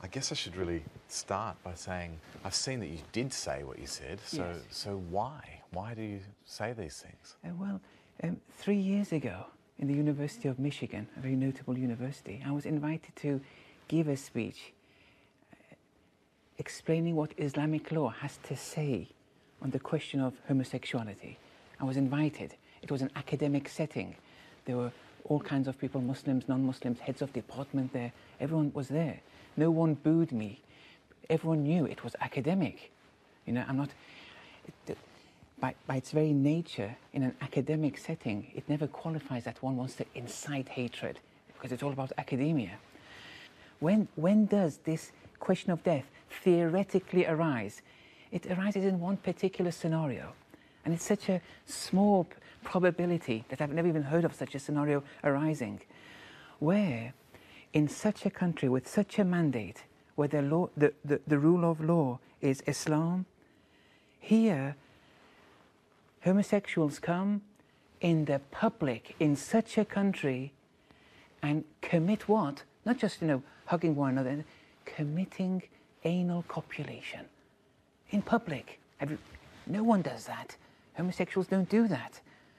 I guess I should really start by saying I've seen that you did say what you said. So, Yes. so why? Why do you say these things? 3 years ago in the University of Michigan, a very notable university, I was invited to give a speech explaining what Islamic law has to say on the question of homosexuality. I was invited. It was an academic setting. There were all kinds of people, Muslims, non-Muslims, heads of department there. Everyone was there. No one booed me. Everyone knew it was academic. You know, I'm not... By its very nature, in an academic setting, it never qualifies that one wants to incite hatred, because it's all about academia. When does this question of death theoretically arise? It arises in one particular scenario, and it's such a small probability that I've never even heard of such a scenario arising, where in such a country with such a mandate, where the rule of law is Islam, here homosexuals come in the public in such a country and commit what? Not just, hugging one another, committing anal copulation in public. No one does that. Homosexuals don't do that.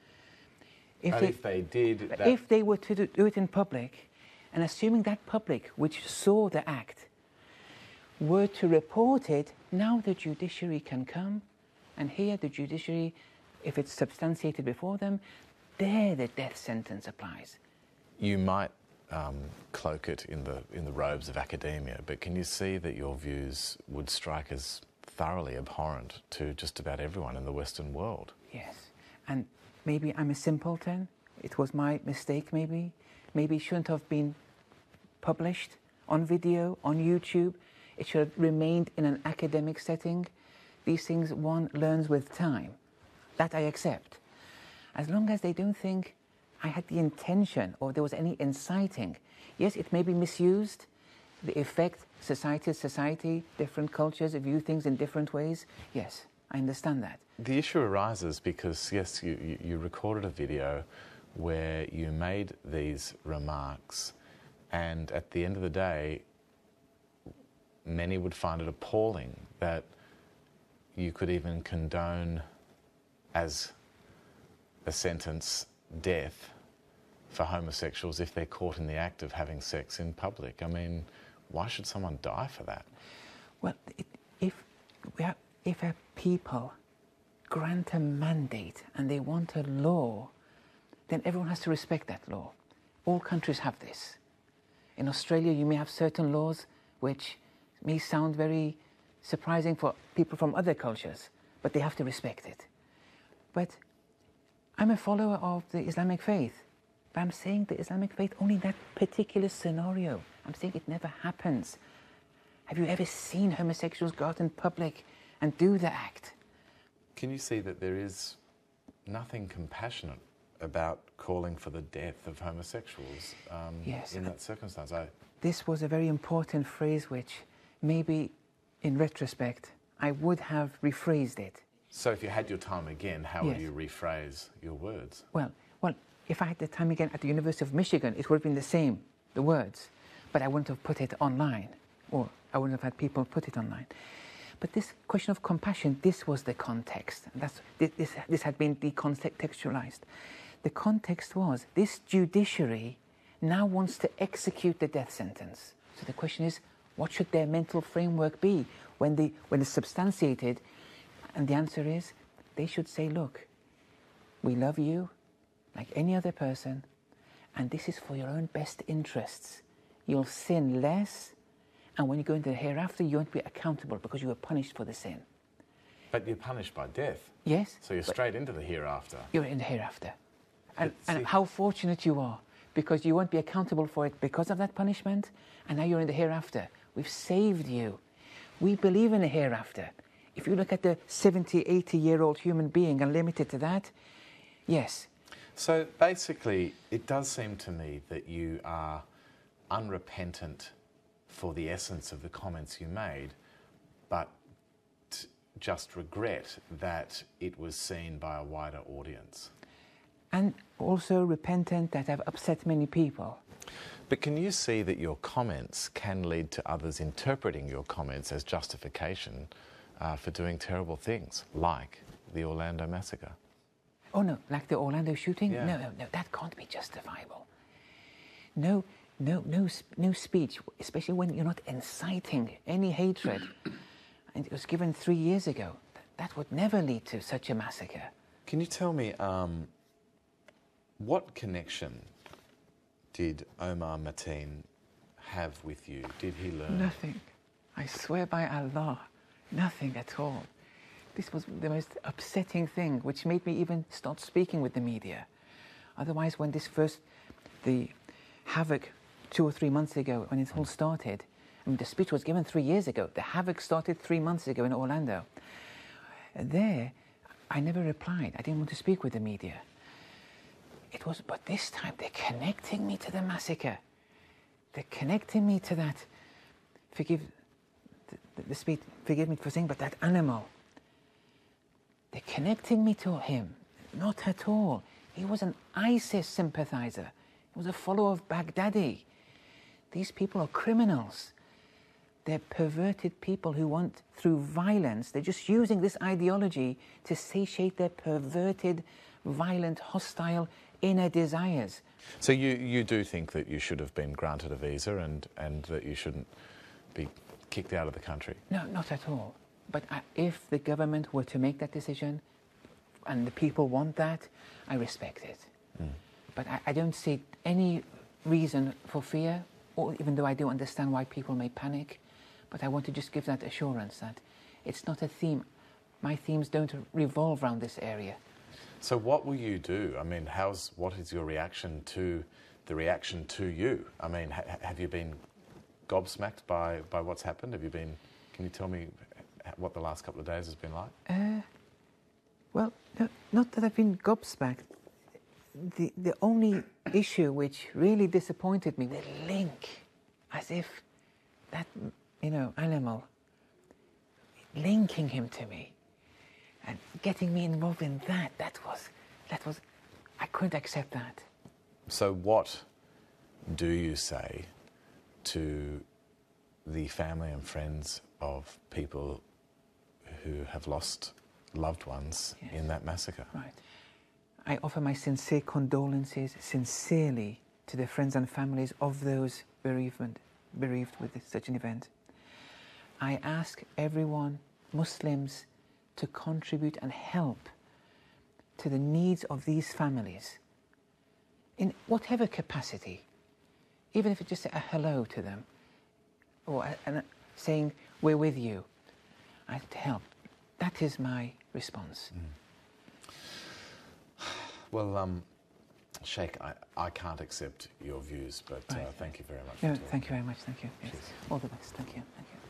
If they did... If they were to do it in public, and assuming that public, which saw the act, were to report it, now the judiciary can come, and here the judiciary, if it's substantiated before them, there the death sentence applies. You might cloak it in the robes of academia, but can you see that your views would strike as thoroughly abhorrent to just about everyone in the Western world? Yes, and maybe I'm a simpleton. It was my mistake, maybe. Maybe it shouldn't have been published on video, on YouTube. It should have remained in an academic setting. These things one learns with time. That I accept. As long as they don't think I had the intention or there was any inciting. Yes, it may be misused. The effect, society, different cultures view things in different ways. Yes, I understand that. The issue arises because, yes, you recorded a video where you made these remarks, and at the end of the day, many would find it appalling that you could even condone as a sentence death for homosexuals if they're caught in the act of having sex in public. I mean, why should someone die for that? Well, if a people grant a mandate and they want a law, then everyone has to respect that law. All countries have this. In Australia, you may have certain laws which may sound very surprising for people from other cultures, but they have to respect it. But I'm a follower of the Islamic faith. But I'm saying the Islamic faith only in that particular scenario. I'm saying it never happens. Have you ever seen homosexuals go out in public and do the act? Can you see that there is nothing compassionate about calling for the death of homosexuals yes, in that circumstance? This was a very important phrase which maybe in retrospect I would have rephrased it. So if you had your time again, how Yes. would you rephrase your words? Well, if I had the time again at the University of Michigan, it would have been the same, the words, but I wouldn't have put it online, or I wouldn't have had people put it online. But this question of compassion, this was the context. This had been decontextualized. The context was this judiciary now wants to execute the death sentence. So the question is, what should their mental framework be when it's substantiated? And the answer is, they should say, look, we love you like any other person, and this is for your own best interests. You'll sin less, and when you go into the hereafter, you won't be accountable because you were punished for the sin. But you're punished by death. Yes. So you're straight into the hereafter. You're in the hereafter. And how fortunate you are, because you won't be accountable for it because of that punishment, and now you're in the hereafter. We've saved you. We believe in the hereafter. If you look at the 70, 80-year-old human being and limit it to that, yes. So basically, it does seem to me that you are unrepentant for the essence of the comments you made, but just regret that it was seen by a wider audience. And also repentant that I've upset many people. But can you see that your comments can lead to others interpreting your comments as justification for doing terrible things, like the Orlando massacre? Oh no, like the Orlando shooting? Yeah. No, that can't be justifiable. No speech, especially when you're not inciting any hatred. And it was given 3 years ago. That would never lead to such a massacre. Can you tell me what connection did Omar Mateen have with you? Did he learn? Nothing. I swear by Allah, nothing at all. This was the most upsetting thing, which made me even start speaking with the media. Otherwise, when the havoc 2 or 3 months ago, when it all started, I mean, the speech was given 3 years ago. The havoc started 3 months ago in Orlando. There, I never replied. I didn't want to speak with the media. But this time, they're connecting me to the massacre. They're connecting me to that. Forgive me for saying, but that animal. They're connecting me to him. Not at all. He was an ISIS sympathizer. He was a follower of Baghdadi. These people are criminals. They're perverted people who want, through violence, they're just using this ideology to satiate their perverted, violent, hostile inner desires. So you do think that you should have been granted a visa and that you shouldn't be kicked out of the country? No, not at all. But if the government were to make that decision and the people want that, I respect it. But I don't see any reason for fear, or even though I do understand why people may panic. But I want to just give that assurance that it's not a theme. My themes don't revolve around this area. So what will you do? I mean, what is your reaction to the reaction to you? I mean, have you been gobsmacked by what's happened? Can you tell me what the last couple of days has been like? Well, no, not that I've been gobsmacked. The only issue which really disappointed me, the link, as if that, animal, linking him to me and getting me involved in that was, I couldn't accept that. So what do you say to the family and friends of people who have lost loved ones in that massacre? Right. I offer my sincere condolences sincerely to the friends and families of those bereaved with such an event. I ask everyone, Muslims, to contribute and help to the needs of these families in whatever capacity, even if it's just a hello to them or saying, we're with you, to help. That is my response. Well, Sheikh, I can't accept your views, but Right. thank you very much. No, for talking. thank you very much. Thank you. Yes. All the best. Thank you. Thank you.